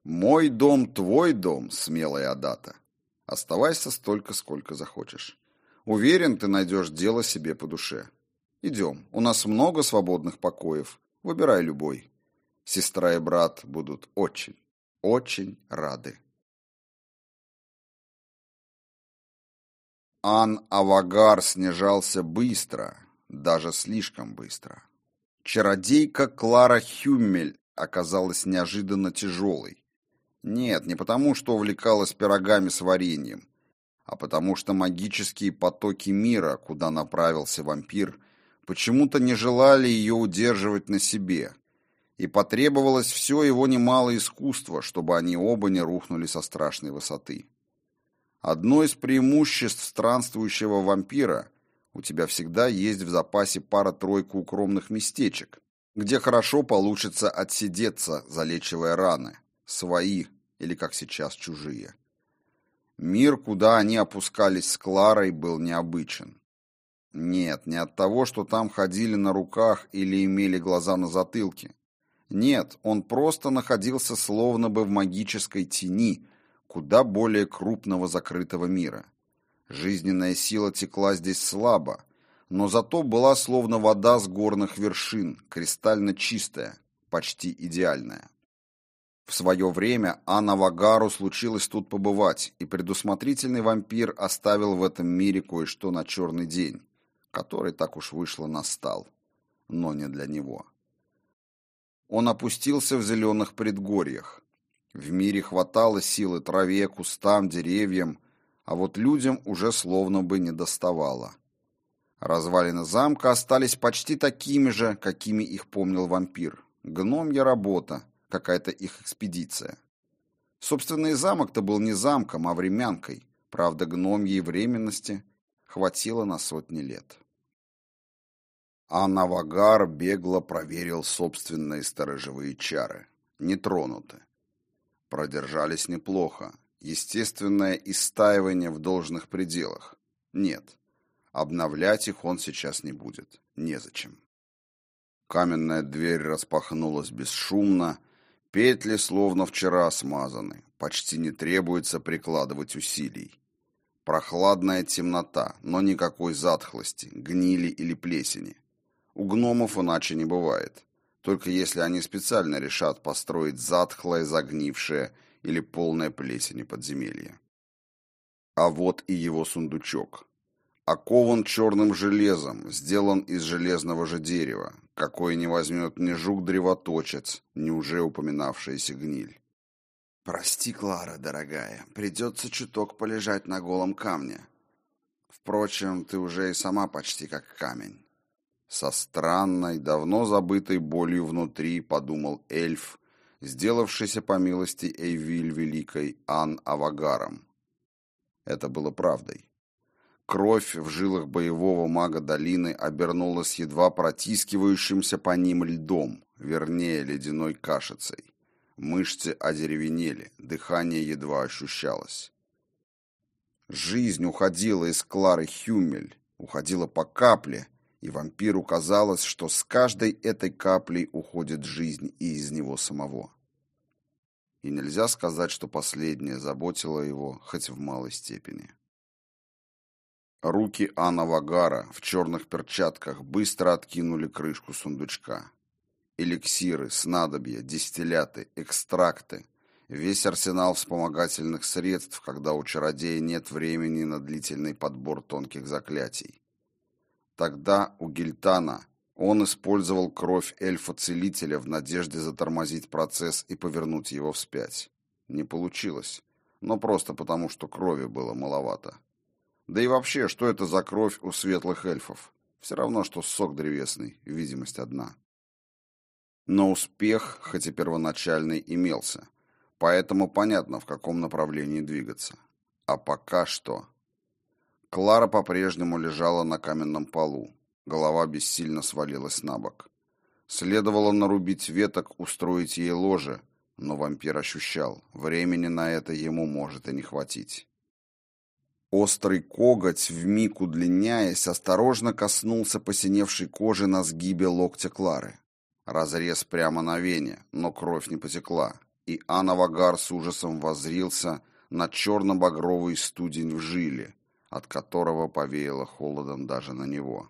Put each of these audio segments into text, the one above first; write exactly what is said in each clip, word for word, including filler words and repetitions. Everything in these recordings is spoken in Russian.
Мой дом, твой дом, смелая Адата. Оставайся столько, сколько захочешь. Уверен, ты найдешь дело себе по душе. Идем, у нас много свободных покоев. Выбирай любой. Сестра и брат будут очень, очень рады. Ан-Авагар снижался быстро, даже слишком быстро. Чародейка Клара Хюммель оказалась неожиданно тяжелой. Нет, не потому, что увлекалась пирогами с вареньем, а потому что магические потоки мира, куда направился вампир, почему-то не желали ее удерживать на себе, и потребовалось все его немалое искусство, чтобы они оба не рухнули со страшной высоты. Одно из преимуществ странствующего вампира — у тебя всегда есть в запасе пара-тройка укромных местечек, где хорошо получится отсидеться, залечивая раны, свои или, как сейчас, чужие. Мир, куда они опускались с Кларой, был необычен. Нет, не от того, что там ходили на руках или имели глаза на затылке. Нет, он просто находился словно бы в магической тени, куда более крупного закрытого мира. Жизненная сила текла здесь слабо, но зато была словно вода с горных вершин, кристально чистая, почти идеальная. В свое время Ан-Авагару случилось тут побывать, и предусмотрительный вампир оставил в этом мире кое-что на черный день, который, так уж вышло, настал, но не для него. Он опустился в зеленых предгорьях. В мире хватало силы траве, кустам, деревьям, а вот людям уже словно бы не доставало. Развалины замка остались почти такими же, какими их помнил вампир. Гномья работа, какая-то их экспедиция. Собственно, и замок-то был не замком, а времянкой. Правда, гномьей временности хватило на сотни лет. Ан-Авагар бегло проверил собственные сторожевые чары. Не тронуты. Продержались неплохо. Естественное истаивание в должных пределах. Нет. Обновлять их он сейчас не будет. Незачем. Каменная дверь распахнулась бесшумно. Петли словно вчера смазаны. Почти не требуется прикладывать усилий. Прохладная темнота, но никакой затхлости, гнили или плесени. У гномов иначе не бывает. Только если они специально решат построить затхлое, загнившее или полное плесени подземелье. А вот и его сундучок. Окован черным железом, сделан из железного же дерева, какое не возьмет ни жук-древоточец, ни уже упоминавшаяся гниль. «Прости, Клара, дорогая, придется чуток полежать на голом камне. Впрочем, ты уже и сама почти как камень». Со странной, давно забытой болью внутри подумал эльф, сделавшийся по милости Эйвиль Великой Ан-Авагаром. Это было правдой. Кровь в жилах боевого мага долины обернулась едва протискивающимся по ним льдом, вернее, ледяной кашицей. Мышцы одеревенели, дыхание едва ощущалось. Жизнь уходила из Клары Хюммель, уходила по капле, и вампиру казалось, что с каждой этой каплей уходит жизнь и из него самого. И нельзя сказать, что последнее заботило его хоть в малой степени. Руки Ан-Авагара в черных перчатках быстро откинули крышку сундучка. Эликсиры, снадобья, дистилляты, экстракты, весь арсенал вспомогательных средств, когда у чародея нет времени на длительный подбор тонких заклятий. Тогда у Гильтана он использовал кровь эльфа-целителя в надежде затормозить процесс и повернуть его вспять. Не получилось, но просто потому, что крови было маловато. Да и вообще, что это за кровь у светлых эльфов? Все равно, что сок древесный, видимость одна. Но успех, хоть и первоначальный, имелся, поэтому понятно, в каком направлении двигаться. А пока что... Клара по-прежнему лежала на каменном полу. Голова бессильно свалилась на бок. Следовало нарубить веток, устроить ей ложе, но вампир ощущал, времени на это ему может и не хватить. Острый коготь, вмиг удлиняясь, осторожно коснулся посиневшей кожи на сгибе локтя Клары. Разрез прямо на вене, но кровь не потекла. И Ана-Вагар с ужасом воззрился на черно-багровый студень в жиле, от которого повеяло холодом даже на него.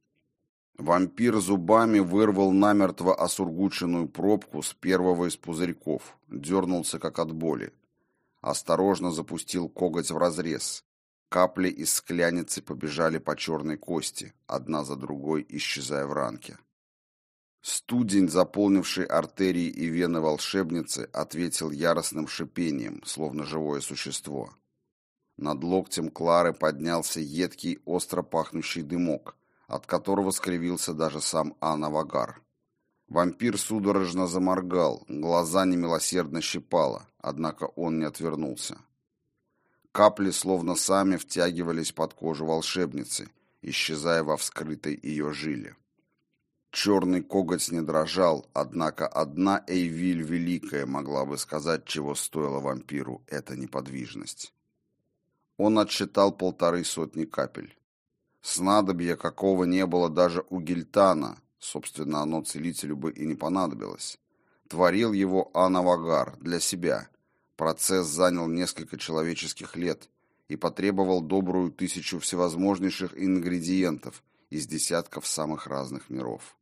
Вампир зубами вырвал намертво осургученную пробку с первого из пузырьков, дернулся как от боли. Осторожно запустил коготь в разрез. Капли из скляницы побежали по черной кости, одна за другой исчезая в ранке. Студень, заполнивший артерии и вены волшебницы, ответил яростным шипением, словно живое существо. Над локтем Клары поднялся едкий, остро пахнущий дымок, от которого скривился даже сам Ана-Вагар. Вампир судорожно заморгал, глаза немилосердно щипало, однако он не отвернулся. Капли словно сами втягивались под кожу волшебницы, исчезая во вскрытой ее жиле. Черный коготь не дрожал, однако одна Эйвиль Великая могла бы сказать, чего стоила вампиру эта неподвижность. Он отсчитал полторы сотни капель. Снадобья, какого не было даже у Гильтана, собственно, оно целителю бы и не понадобилось. Творил его Ана-Вагар для себя. Процесс занял несколько человеческих лет и потребовал добрую тысячу всевозможнейших ингредиентов из десятков самых разных миров.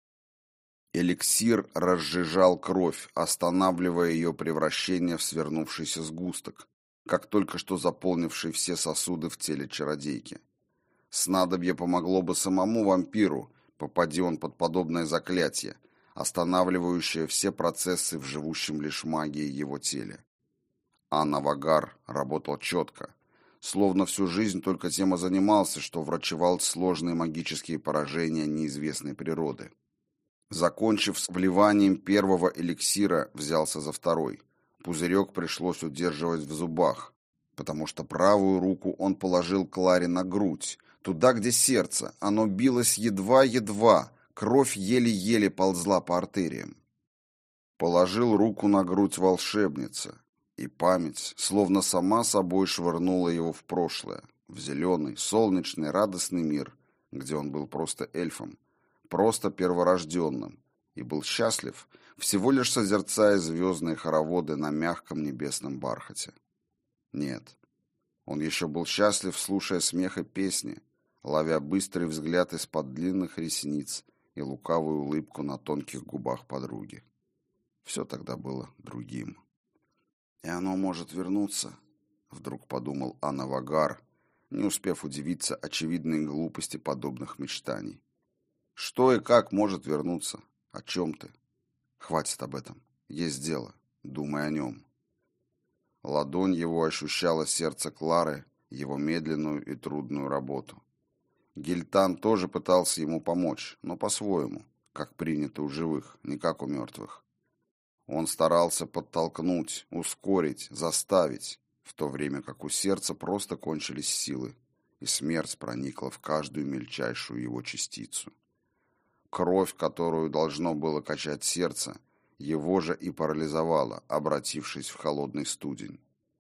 Эликсир разжижал кровь, останавливая ее превращение в свернувшийся сгусток, как только что заполнивший все сосуды в теле чародейки. Снадобье помогло бы самому вампиру, попади он под подобное заклятие, останавливающее все процессы в живущем лишь магии его теле. Ана-Вагар работал четко, словно всю жизнь только тем и занимался, что врачевал сложные магические поражения неизвестной природы. Закончив с вливанием первого эликсира, взялся за второй. Пузырек пришлось удерживать в зубах, потому что правую руку он положил Кларе на грудь, туда, где сердце. Оно билось едва-едва, кровь еле-еле ползла по артериям. Положил руку на грудь волшебницы, и память, словно сама собой, швырнула его в прошлое, в зеленый, солнечный, радостный мир, где он был просто эльфом, просто перворожденным, и был счастлив, всего лишь созерцая звездные хороводы на мягком небесном бархате. Нет, он еще был счастлив, слушая смех и песни, ловя быстрый взгляд из-под длинных ресниц и лукавую улыбку на тонких губах подруги. Все тогда было другим. «И оно может вернуться», — вдруг подумал Ана-Вагар, не успев удивиться очевидной глупости подобных мечтаний. «Что и как может вернуться? О чем ты? Хватит об этом. Есть дело. Думай о нем». Ладонь его ощущала сердце Клары, его медленную и трудную работу. Гильтан тоже пытался ему помочь, но по-своему, как принято у живых, не как у мертвых. Он старался подтолкнуть, ускорить, заставить, в то время как у сердца просто кончились силы, и смерть проникла в каждую мельчайшую его частицу. Кровь, которую должно было качать сердце, его же и парализовала, обратившись в холодный студень.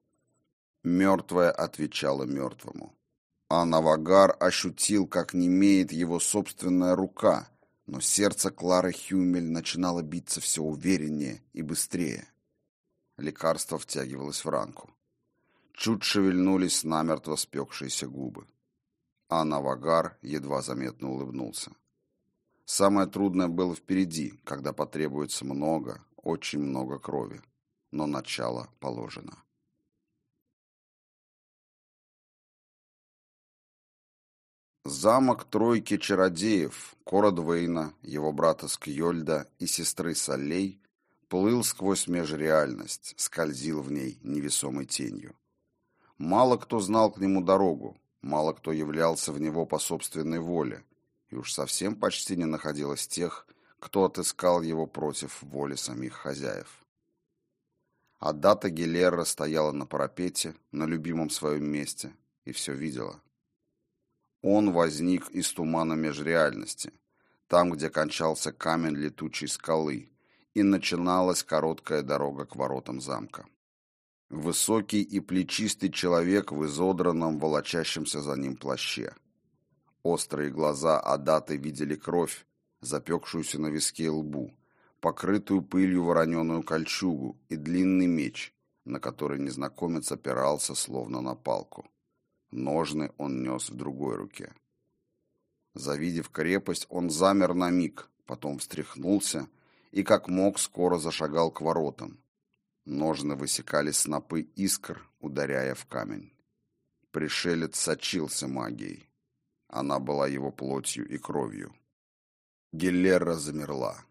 Мертвое отвечало мертвому. Ана-Вагар ощутил, как немеет его собственная рука, но сердце Клары Хюмель начинало биться все увереннее и быстрее. Лекарство втягивалось в ранку. Чуть шевельнулись намертво спекшиеся губы. Ана-Вагар едва заметно улыбнулся. Самое трудное было впереди, когда потребуется много, очень много крови. Но начало положено. Замок тройки чародеев, Кородвейна, его брата Скьольда и сестры Солей, плыл сквозь межреальность, скользил в ней невесомой тенью. Мало кто знал к нему дорогу, мало кто являлся в него по собственной воле, и уж совсем почти не находилось тех, кто отыскал его против воли самих хозяев. Адата Гилерра стояла на парапете, на любимом своем месте, и все видела. Он возник из тумана межреальности, там, где кончался камень летучей скалы, и начиналась короткая дорога к воротам замка. Высокий и плечистый человек в изодранном, волочащемся за ним плаще. Острые глаза Адаты видели кровь, запекшуюся на виске и лбу, покрытую пылью вороненую кольчугу и длинный меч, на который незнакомец опирался, словно на палку. Ножны он нес в другой руке. Завидев крепость, он замер на миг, потом встряхнулся и, как мог, скоро зашагал к воротам. Ножны высекали снопы искр, ударяя в камень. Пришелец сочился магией. Она была его плотью и кровью. Геллера замерла.